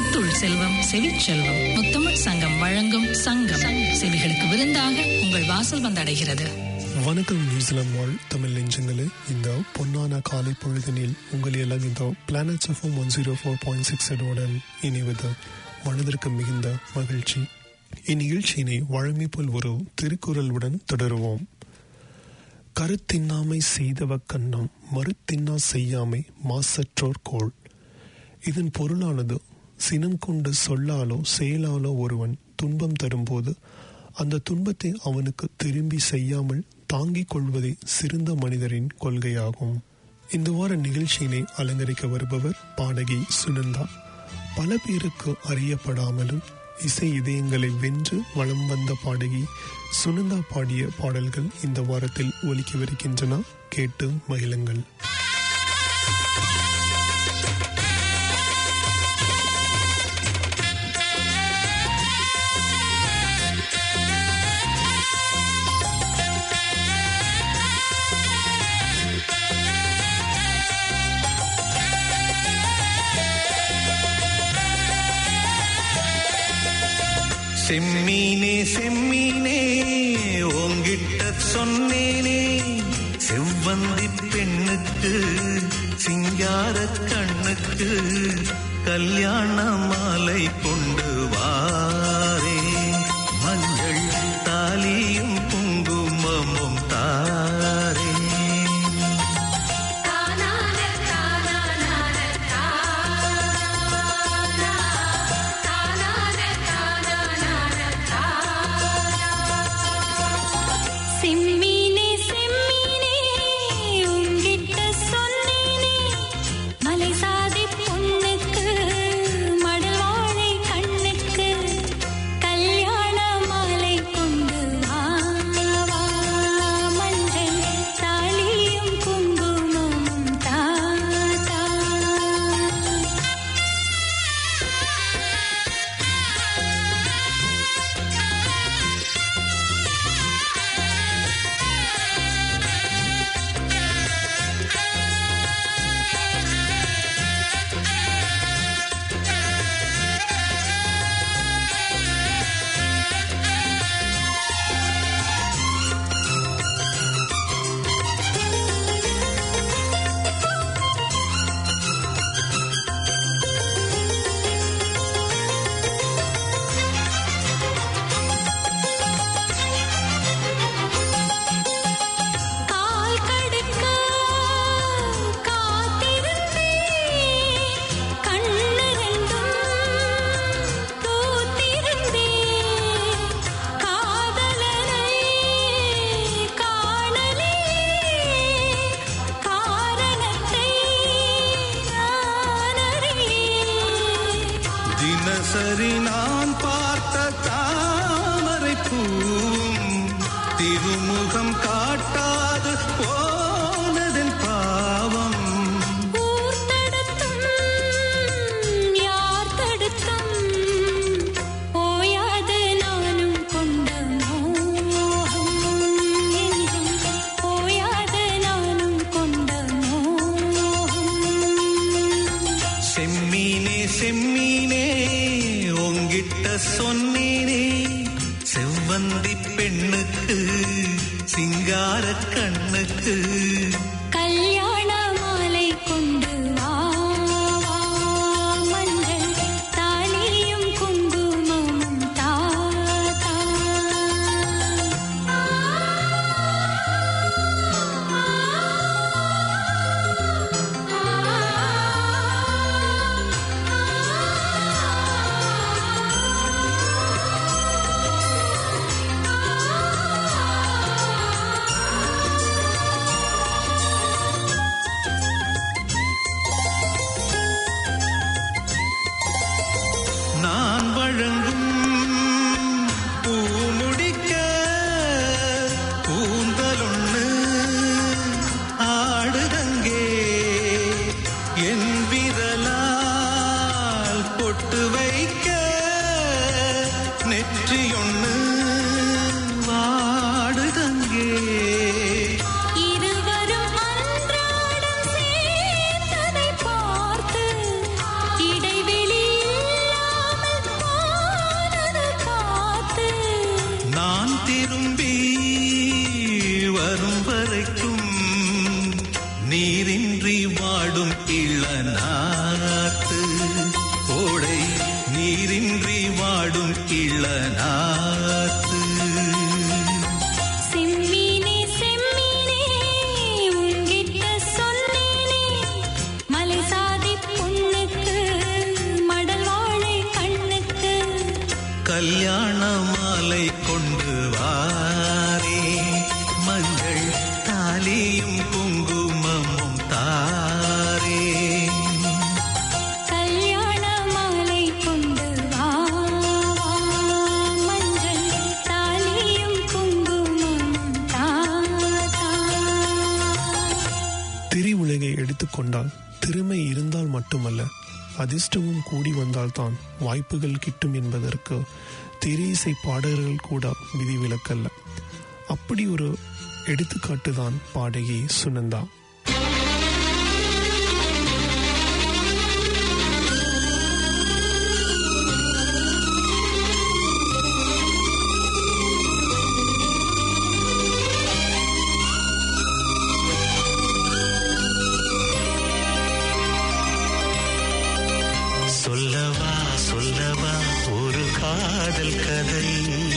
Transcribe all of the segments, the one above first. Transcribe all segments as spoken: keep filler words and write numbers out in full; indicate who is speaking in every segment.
Speaker 1: முத்துள் செல்வம் செவிச்செல்வம் முத்தமிழ் சங்கம் வழங்கும் சங்கம் செவிகளுக்கு விருந்தாக உங்கள் வாசல் வந்தடைகிறது.
Speaker 2: வணக்கம் நியூசிலாந்து வாழ் தமிழ் நெஞ்சங்களே, இந்த பொன்னான காலை பொழுதினில் உங்கள் எல்லாம் இந்த planets F one zero four point six உடன் இணைவது மனதிற்கு மிகுந்த மகிழ்ச்சி. இந்நிகழ்ச்சியினை வழமை போல் ஒரு திருக்குறளுடன் தொடருவோம். கருத்தின்னாமை செய்தவ கண்ணம் மறுத்தின்னா செய்யாமை மாசற்றோர் கோள். இதன் பொருளானது, சினம் கொண்டு சொல்லாலோ செயலாலோ ஒருவன் துன்பம் தரும்போது அந்த துன்பத்தை அவனுக்கு திரும்பி செய்யாமல் தாங்கிக் கொள்வதே சிறந்த மனிதரின் கொள்கையாகும். இந்த வார நிகழ்ச்சியினை அலங்கரிக்க வருபவர் பாடகி சுனந்தா. பல பேருக்கு அறியப்படாமலும் இசை இதயங்களை வென்று வலம் வந்த பாடகி சுனந்தா பாடிய பாடல்கள் இந்த வாரத்தில் ஒலிக்கவிருக்கின்றன. கேட்டு மகிழுங்கள்.
Speaker 3: செம்மீனே செம்மீனே உங்கிட்ட சொன்னேனே, செவ்வந்தி பெண்ணுக்கு சிங்கார கண்ணுக்கு கல்யாண மாலை கொண்டு வாரே, மஞ்சள் தாலியும் குங்குமமும் தாரே. தினசரி நான் பார்த்த தாமரை பூவும் திருமுகம் காட்டாது போனதன் பாவம்.
Speaker 4: யார் தடுத்தும் போயாது நானும் கொண்ட மோகம், போயாது நானும் கொண்ட மோகம்.
Speaker 3: செம்மீனே செம்மீனே உங்கிட்ட நீரின்றி வாடும் இளநாத்து ஓடை நீரின்றி வாடும் இளநாத்து
Speaker 4: செம்மீனே செம்மீனே உன்கிட்ட சொன்னேனே மலை சாதி பொண்ணுக்கு மடல் வாழை கண்ணுக்கு
Speaker 3: கல்யாண மாலை கொண்டு வாரே மஞ்சள் தாலியும் குங்குமமும் தாரே
Speaker 4: கல்யாண மாலை கொண்டு வா மஞ்சள் தாலியும் குங்குமமும் தாத்தா.
Speaker 2: திரையுலகை எடுத்துக்கொண்டால் திறமை இருந்தால் மட்டுமல்ல, அதிர்ஷ்டமும் கூடி வந்தால்தான் வாய்ப்புகள் கிட்டும் என்பதற்கு திரையிசை பாடகர்கள் கூட விதிவிலக்கல்ல. அப்படி ஒரு எடுத்துக்காட்டுதான் பாடகி சுனந்தா.
Speaker 3: சொல்லவா சொல்லவா ஒரு காதல் கதை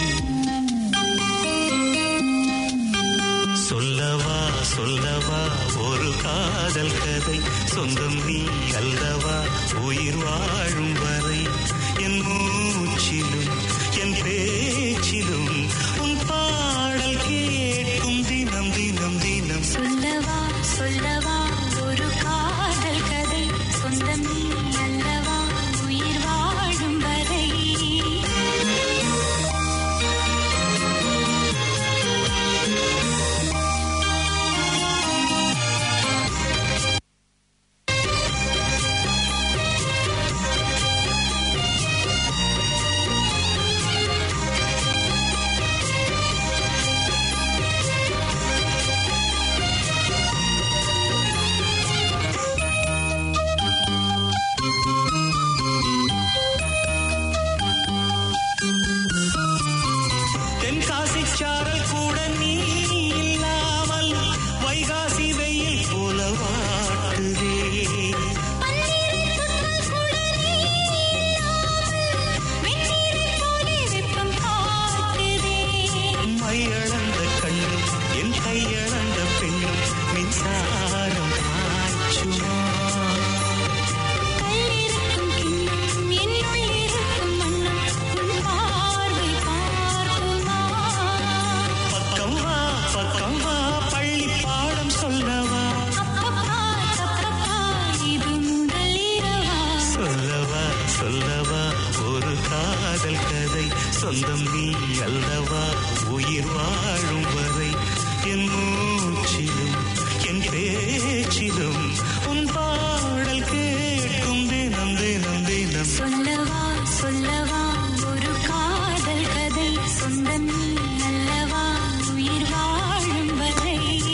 Speaker 3: சொல்லவா சொல்லவா ஒரு காதல் கதை சொந்தம் நீ அல்லவா உயிர் வாழும் வரை என் மூச்சிலும் என் பேச்சிலும் உன் பாடல் கேட்கும் தினம் தினம் தினம்
Speaker 4: சொல்லவா சொல்லவா ஒரு காதல் கதை சொந்தம் நீ அல்லவா உயிர் வாழும் வரை
Speaker 3: தென்காசி சாரல் கூட நீ இல்லாமல் வைகாசி வெயில் போல வாட்டுதே மையளந்த கண்ணும் என் கையளந்த பெண்ணும் மின்சாரம் பாய்ச்சுமா பக்கம் வா பக்கம் வா பள்ளி பாடம் சொல்லவா சொல்லவா சொல்லவா ஒரு காதல் கதை சொந்தம் நீ அல்லவா உயிர் வாழும் வரை என் மூச்சிலும் என் பேச்சிலும் உன் பாடல் கேட்கும் தினம் தினம் தினம்
Speaker 4: சொல்லவா சொல்லவா ஒரு காதல் கதை சொந்தம் நீ அல்லவா உயிர் வாழும் வரை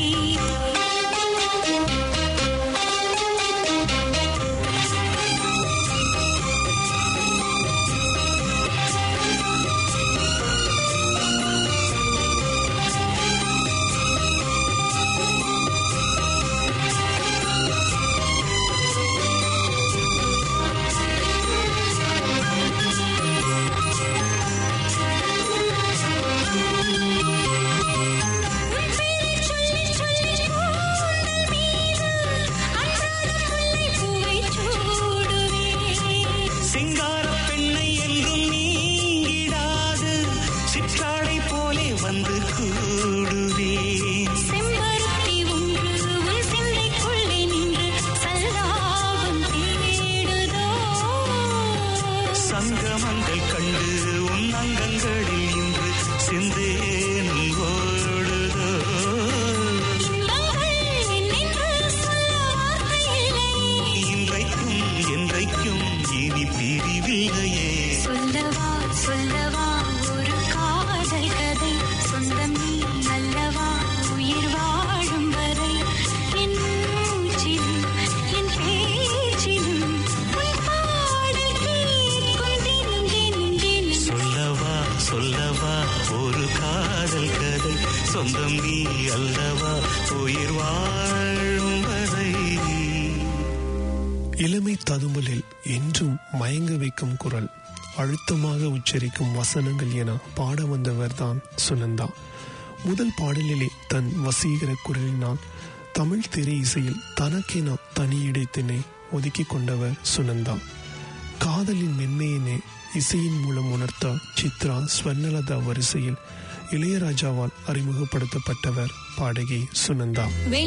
Speaker 3: சிங்கார பெண்ணை என்றும் நீங்கிடாது சிற்றாடை போலே வந்து கூடுவேன்
Speaker 4: செம்பருத்தி ஒன்று உன் சிந்தைக்குள்ளே நின்று சல்லாபம் தேடுதோ
Speaker 3: சங்கமங்கள் கண்டு உன் அங்கங்களில் இன்று சிந்தேனும் ஓடுதோ
Speaker 4: இன்பங்கள் என்னென்று சொல்ல வார்த்தை இல்லை
Speaker 3: இன்றைக்கும் என்றைக்கும் இனி பிரிவில்லையே
Speaker 4: சொல்லவா சொல்லவா ஒரு காதல் கதை சொந்தம் நீ அல்லவா உயிர் வாழும் வரை என் மூச்சிலும் என் பேச்சிலும் உன் பாடல் கேட்கும் தினம் தினம் தினம்
Speaker 3: சொல்லவா சொல்லவா ஒரு காதல் கதை சொந்தம் நீ அல்லவா உயிர் வாழும் வரை
Speaker 2: இளமை ததும்பலில் என்றும் மயங்க வைக்கும் குரல், அழுத்தமாக உச்சரிக்கும் வசனங்கள் என பாட வந்தவர் தான் சுனந்தா. முதல் பாடலிலே தன் வசீகர குரலினால் தமிழ் திரை இசையில் தனக்கென தனி இடத்தினை ஒதுக்கி கொண்டவர் சுனந்தா. காதலின் மென்மையினை இசையின் மூலம் உணர்த்த சித்ரா, ஸ்வர்ணலதா வரிசையில் இளையராஜாவால் அறிமுகப்படுத்தப்பட்டவர் பாடகி சுனந்தா.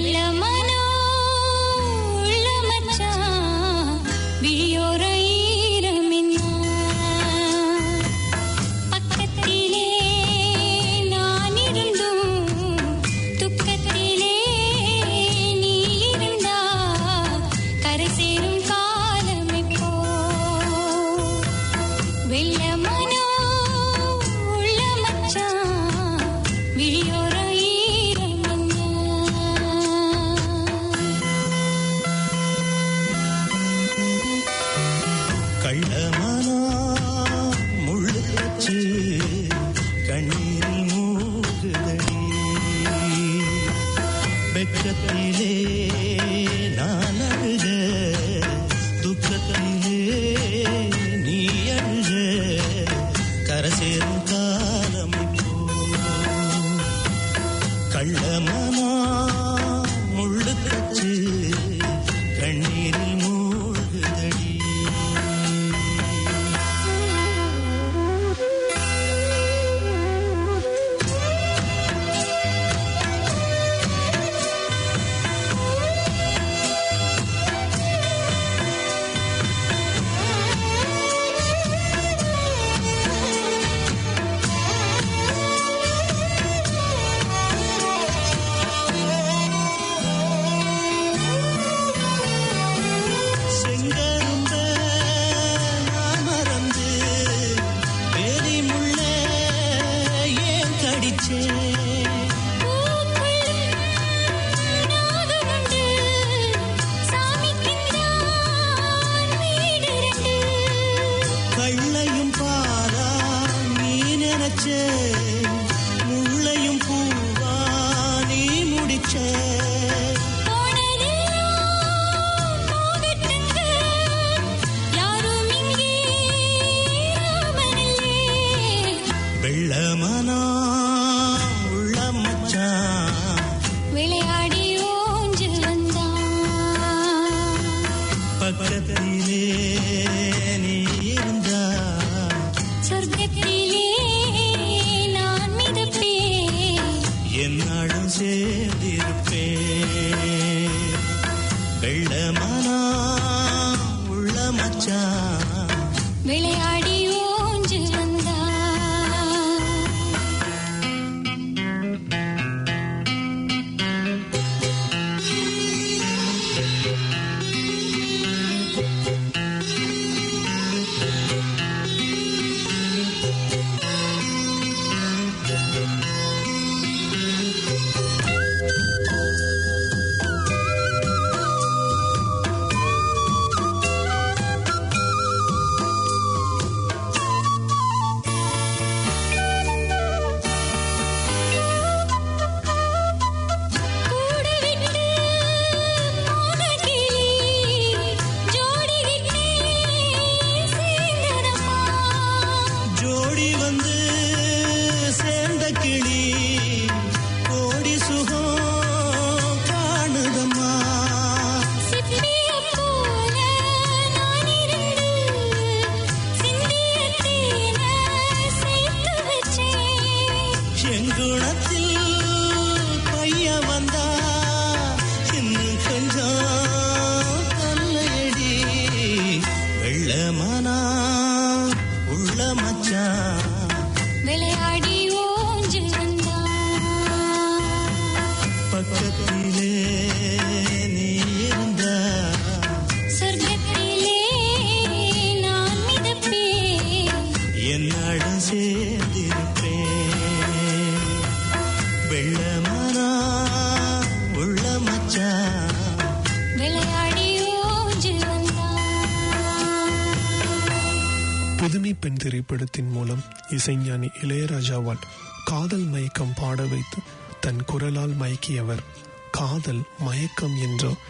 Speaker 2: புதுமை பெண் திரைப்படத்தின் மூலம் இசைஞானி இளையராஜாவால் காதல் மயக்கம் பாட வைத்து தன் குரலால் மயக்கியவர். காதல் மயக்கம் என்ற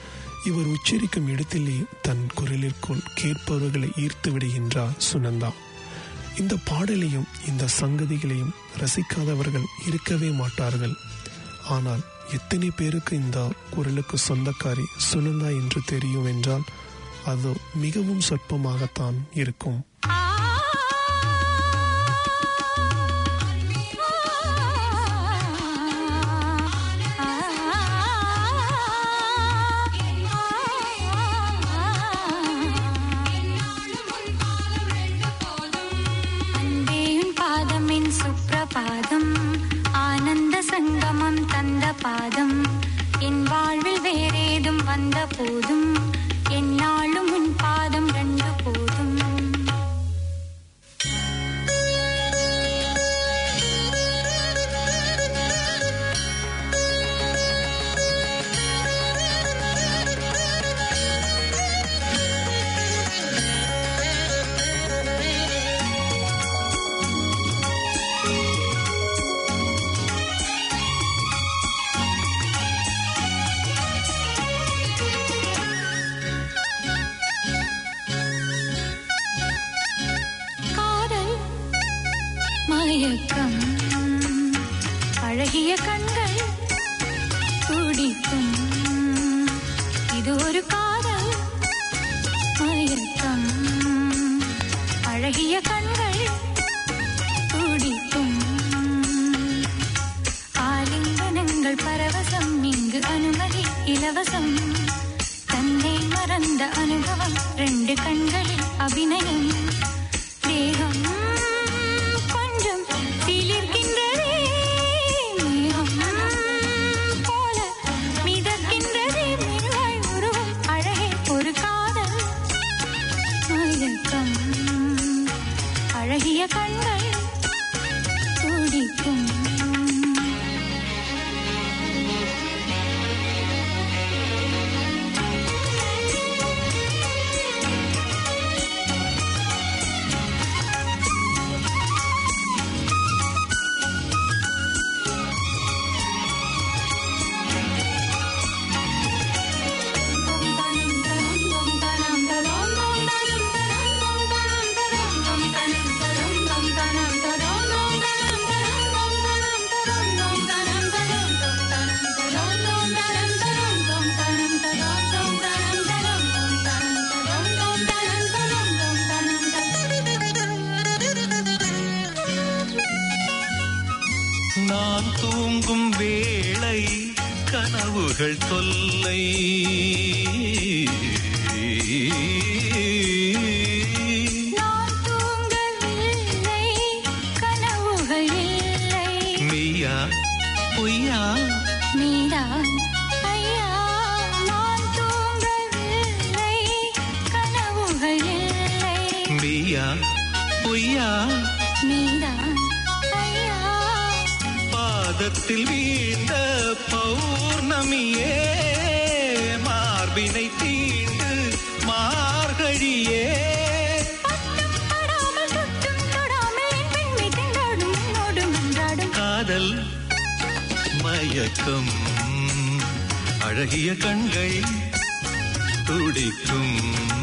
Speaker 2: இவர் உச்சரிக்கும் இடத்திலே தன் குரலிற்குள் கேட்பவர்களை ஈர்த்து விடுகின்றார் சுனந்தா. இந்த பாடலையும் இந்த சங்கதிகளையும் ரசிக்காதவர்கள் இருக்கவே மாட்டார்கள். ஆனால் எத்தனை பேருக்கு இந்த குரலுக்கு சொந்தக்காரி சுனந்தா என்று தெரியும் என்றால் அது மிகவும் சொற்பமாகத்தான் இருக்கும்.
Speaker 4: சுப்ரபாதம் ஆனந்த சங்கமம் தந்த பாதம் என் வாழ்வில் வேறேதும் வந்த போதும் என்னாலும் உன் பாதம் ரெண்டு போதும். மயக்கம் அழகிய கண்கள் துடிக்கும் இது ஒரு காதல் மயக்கம் அழகிய கண்கள் துடிக்கும் ஆலிங்கனங்கள் பரவசம் இங்கு அனுமதி இலவசம் தன்னை மறந்த அனுபவம் ரெண்டு கண்களில் அபிநயம் தேகம் அழகிய கண்கள் துடிக்கும்.
Speaker 3: நான் தூங்கும் வேளை கனவுகள் தொல்லை
Speaker 4: நான் தூங்கவில்லை கனவுகள் இல்லை
Speaker 3: மெய்யா பொய்யா
Speaker 4: நீதான் ஐயா நான் தூங்கவில்லை கனவுகள் இல்லை
Speaker 3: மெய்யா பொய்யா
Speaker 4: நீதான்
Speaker 3: பாதத்தில் வீழ்ந்த பௌர்ணமியே மார்பினை தீண்டு மார்கழியே காதல் மயக்கம் அழகிய கண்கள் துடிக்கும்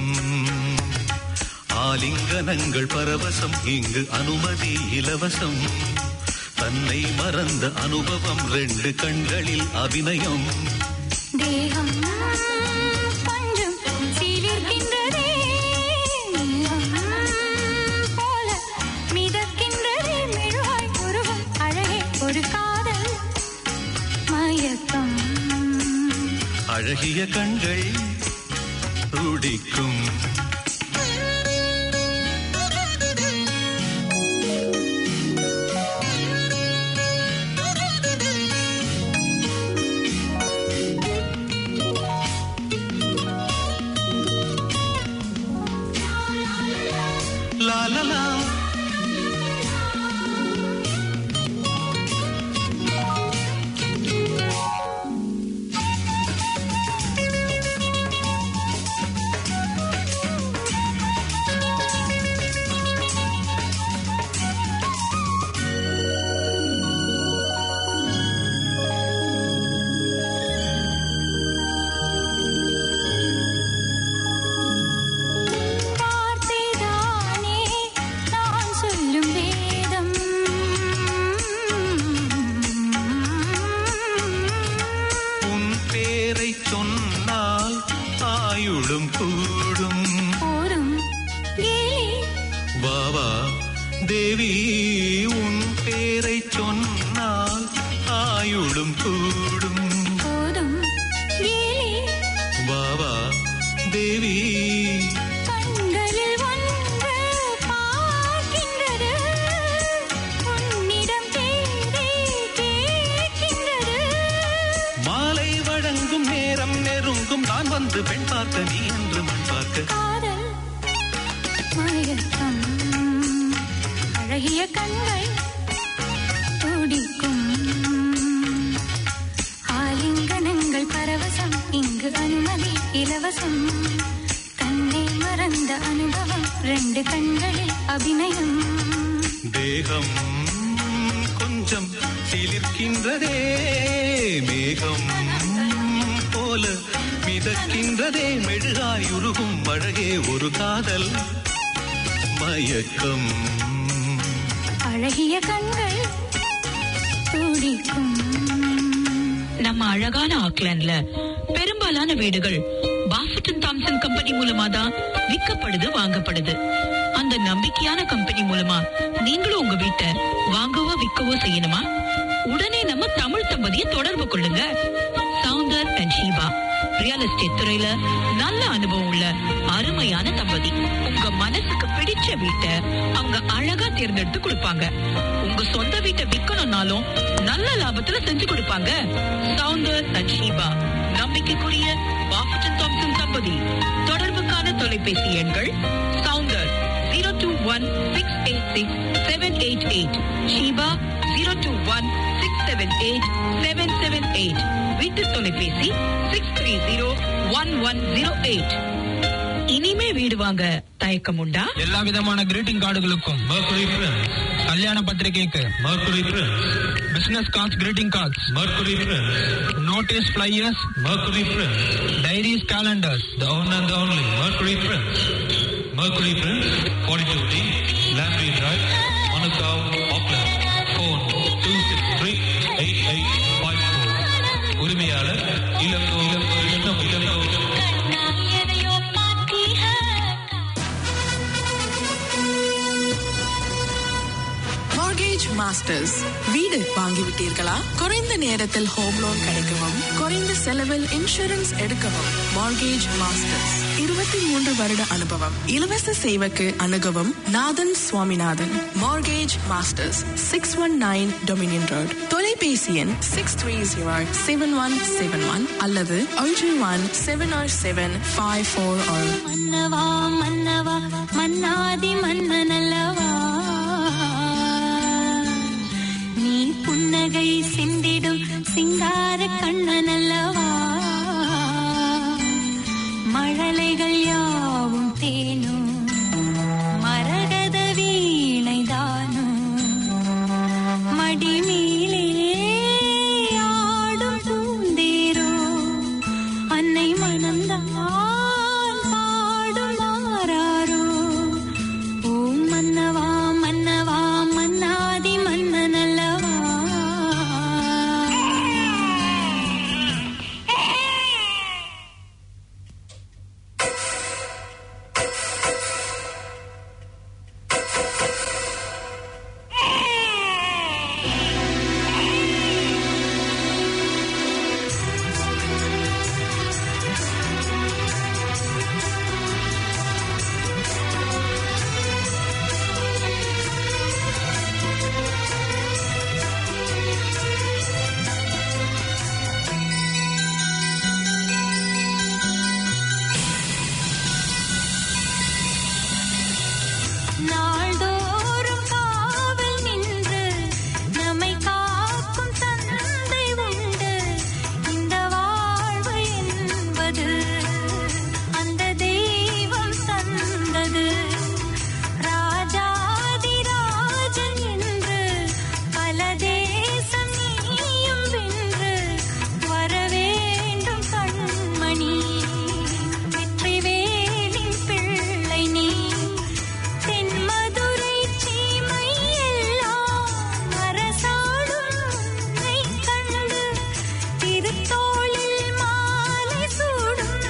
Speaker 3: ஆலிங்கனங்கள் பரவசம் இங்கு அனுமதி இலவசம் தன்னை மறந்த அனுபவம் ரெண்டு கண்களில் அபிநயம்
Speaker 4: தேகம் பஞ்சும் சீலிருக்கின்றதே போல மிதக்கின்றதே மெழுகாய் உருவம் அழகே ஒரு காதல் மயக்கம்
Speaker 3: அழகிய கண்கள் துடிக்கும் la la la தேவி.
Speaker 4: கண்களில் ஒன்று பார்க்கின்றது, உன்னிடம் தேடி கேட்கின்றது.
Speaker 3: மாலை வழங்கும் நேரம் நெருங்கும், நான் வந்து பெண் பார்க்க நீ என்று மண் பார்க்க.
Speaker 4: காதல் மயக்கம், அழகிய கண்கள் துடிக்கும், ஆலிங்கனங்கள் பரவசம், இங்கு அனுமதி இலவசம். தன்னை மறந்த அனுபவம், ரெண்டு கண்களில் அபிநயம்.
Speaker 3: தேகம் கொஞ்சம் சிலிர்க்கின்றதே, மேகம் போல மிதக்கின்றதே, மெழுகாய் உருகும் அழகே ஒரு காதல் மயக்கம்.
Speaker 4: அழகிய கண்கள் துடிக்கும்.
Speaker 1: நம்ம அழகான ஆக்லாண்ட்ல பெரும்பாலான வீடுகள் பாஃபட்டன் தாம்சன் கம்பெனி மூலமா தான் விற்கப்படுது, வாங்கப்படுது. அந்த நம்பிக்கையான கம்பெனி மூலமா நீங்களும் உங்க வீட்டை வாங்கவோ விற்கவோ செய்யணுமா? உடனே நம்ம தமிழ் தம்பதியை தொடர்பு கொள்ளுங்க. Soundar and Sheeba real estate துறையில நல்ல அனுபவம் உள்ள அருமையான தம்பதி. உங்க மனசுக்கு பிடிச்ச வீட்டை அவங்க அழகா தேர்ந்தெடுத்து கொடுப்பாங்க. உங்க சொந்த வீட்டை விற்கணும்னாலும் நல்ல லாபத்துல செஞ்சு கொடுப்பாங்க. சவுந்தர் அண்ட் ஷீபா நம்பிக்கைக்குரிய பாஃபட்டன் தாம்சன் தம்பதி. தொடர்புக்கான தொலைபேசி எண்கள் Soundar zero two one six eight six seven eight eight, Sheeba zero two one six seven eight seven seven eight, வீட்டு தொலைபேசி six three zero one one zero eight. இனிமே வீடு வாங்க தயக்கம் உண்டா?
Speaker 5: எல்லா விதமான கிரீட்டிங் கார்டுகளுக்கும்
Speaker 3: Mercury Prince,
Speaker 5: கல்யாண பத்திரிகைக்கு
Speaker 3: Mercury Prince,
Speaker 5: business cards, greeting cards,
Speaker 3: Mercury Prince,
Speaker 5: notices, flyers,
Speaker 3: Mercury Prince,
Speaker 5: diaries, calendars,
Speaker 3: the one and the only Mercury Prince. Mercury Prince, forty-two D, Lamprey Drive, Manukau, Auckland. Phone two six three eight eight five four. உரிமையாளர் Elango Elango Elango Elango.
Speaker 6: Mortgage masters. வீடு வாங்கிவிட்டீர்களா? குறைந்த நேரத்தில் home loan கிடைக்கவும், குறைந்த செலவில் insurance எடுக்கவும். Mortgage masters, இருபத்தி மூன்று வருட அனுபவம். இலவச சேவைக்கு அணுகவும் Nathan Swaminathan. Mortgage masters, six one nine Dominion road. தொலைபேசி எண் six three zero seven one seven one அல்லது ஒன்று one seven or seven five four or.
Speaker 4: மன்னவா மன்னவா மன்னாதி மன்னனல்லவா, நீ புன்னகை சிந்திடும் சிங்கார கண்ணனல்லவா, மழலைகள் யாவும் தேனும் மரகத வீணைதானும், மடிமீலே ஆடும் பூந்தேரோ அன்னை மனம்தான் பாடும் மாறாரோ. ஓ மன்னவா மன்னவா மன்னாதி மன்னனல்லவா. நாள்தோறும் காவல் நின்று நம்மை காக்கும் தந்தை உண்டு. இந்த வாழ்வு என்பது அந்த தெய்வம் தந்தது. ராஜாதி ராஜன் என்று பல தேசம் நீயும் வென்று வர வேண்டும் கண்மணி. வெற்றி வேலின் பிள்ளை நீ, தென்மதுரை சீமை எல்லாம் அரசாடும் உன்னை கண்டு திருத்தோளில் மாலை சூடும்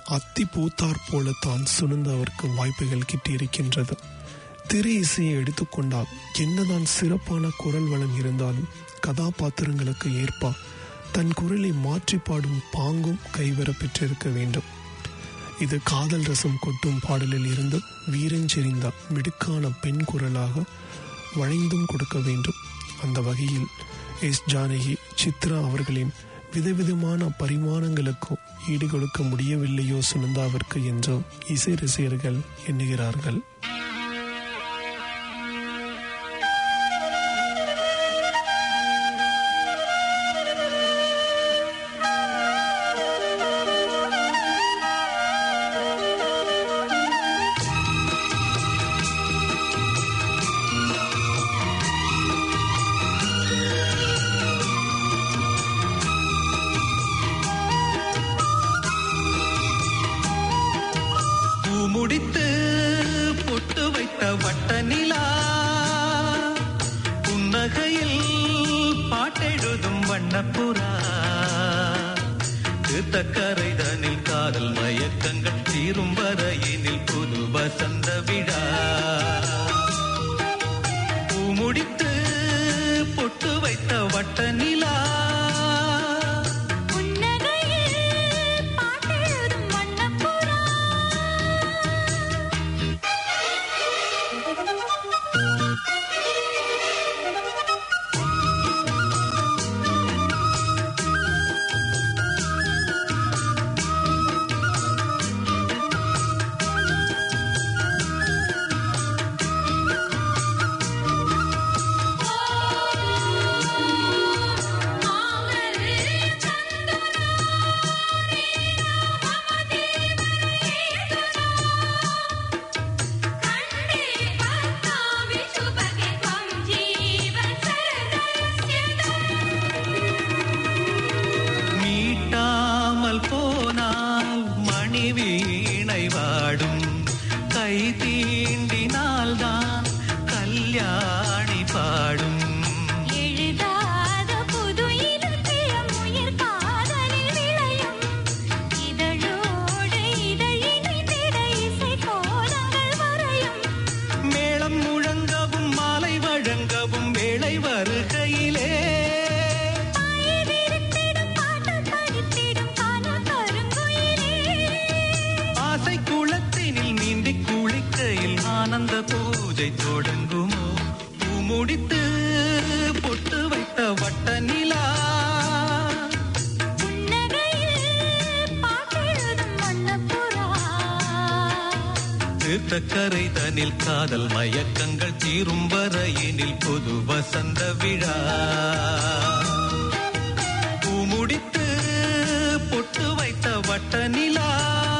Speaker 2: அத்தி பூத்தார் போலத்தான் சுனந்தாவிற்கு வாய்ப்புகள் கிட்டியிருக்கின்றது. திரை இசையை எடுத்துக்கொண்டால் என்னதான் சிறப்பான குரல் வளம் இருந்தாலும் கதாபாத்திரங்களுக்கு ஏற்ப தன் குரலை மாற்றி பாடும் பாங்கும் கைவர பெற்றிருக்க வேண்டும். இது காதல் ரசம் கொட்டும் பாடலில் இருந்து வீரஞ்செறிந்த மிடுக்கான பெண் குரலாக வளைந்தும் கொடுக்க வேண்டும். அந்த வகையில் எஸ் ஜானகி சித்ரா அவர்களின் விதவிதமான பரிமாணங்களுக்கு ஈடு கொடுக்க முடியவில்லையோ சுனந்தாவிற்கு என்று இசை ரசிகர்கள் எண்ணுகிறார்கள்.
Speaker 7: முடித்து பொட்டு வைத்த வட்ட நிலா புன்னகையில் பாட்டெழுதும் வண்ணப்புறா தீர்த்தக்கரைதனில் காதல் மயக்கங்கள் தீரும் வரையினில் புது வசந்த விழா. பூ முடித்து பொட்டு வைத்த வட்ட நிலா போனால் மணி வீணை வாடும் கை தீண்டினால் தான் கல்யாணி பாடும்.
Speaker 4: எழுதாத புது இலக்கியம் உயிர் காதலில் விளையும் இதழோடு இதழினிட இசை கோலங்கள் வரையும்.
Speaker 7: மேளம் முழங்கவும் மாலை வழங்கவும் வேளை வருகையிலே ஆனந்த பூஜை தொடங்குமோ. பூ முடித்து பொட்டு வைத்த வட்ட நிலா தீர்த்தக்கரை தனில் காதல் மயக்கங்கள் தீரும் வரையினில் புது வசந்த விழா. பூ முடித்து பொட்டு வைத்த வட்ட நிலா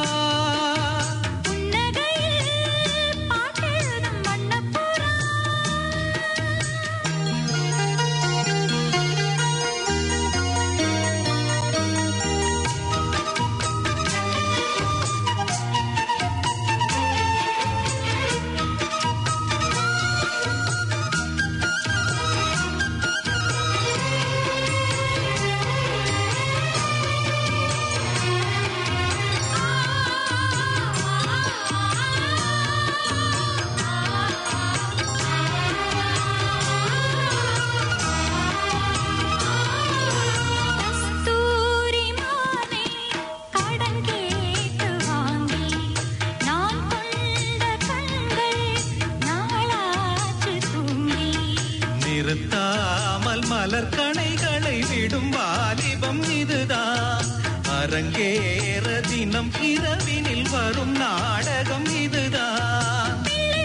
Speaker 7: நிறுத்தாமல் மலர் கணைகளை விடும் வாலிபம் இதுதான். அரங்கேற தினம் இரவினில் வரும் நாடகம் இதுதான்.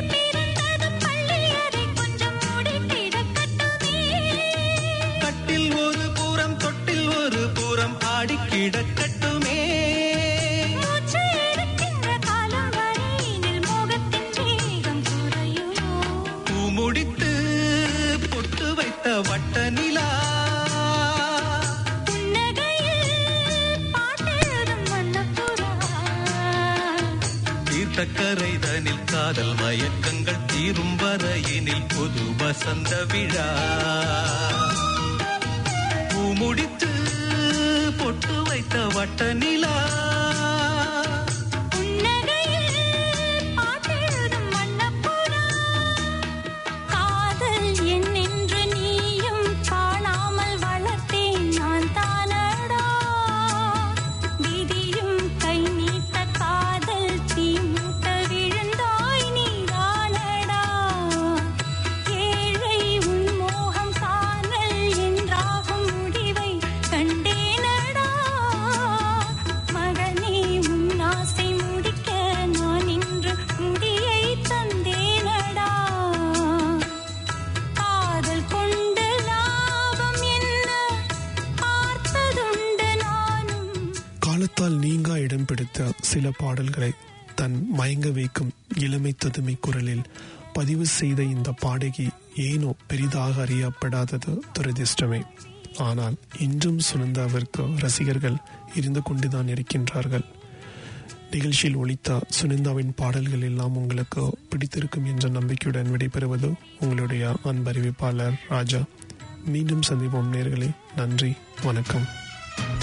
Speaker 7: கட்டில் ஒரு புறம் தொட்டில் ஒரு புறம் ஆடி கிடக்கட்டுமே. பூ முடித்து பொட்டு வைத்த வட்ட நிலா தீர்த்தக்கரைதனில் காதல் மயக்கங்கள் தீரும் வரையினில் புது வசந்த விழா. பூ முடித்து பொட்டு வைத்த வட்ட நிலா
Speaker 2: சில பாடல்களை தன் மயங்க வைக்கும் இளமை ததுமை குரலில் பதிவு செய்த இந்த பாடகி ஏனோ பெரிதாக அறியப்படாதது துரதிர்ஷ்டமே. ஆனால் இன்றும் சுனந்தாவிற்கு ரசிகர்கள் இருந்து கொண்டுதான் இருக்கின்றார்கள். நிகழ்ச்சியில் ஒலித்த சுனந்தாவின் பாடல்கள் எல்லாம் உங்களுக்கு பிடித்திருக்கும் என்ற நம்பிக்கையுடன் விடைபெறுவது உங்களுடைய அன்பறிவிப்பாளர் ராஜா. மீண்டும் சந்திப்போம் நேயர்களே. நன்றி, வணக்கம்.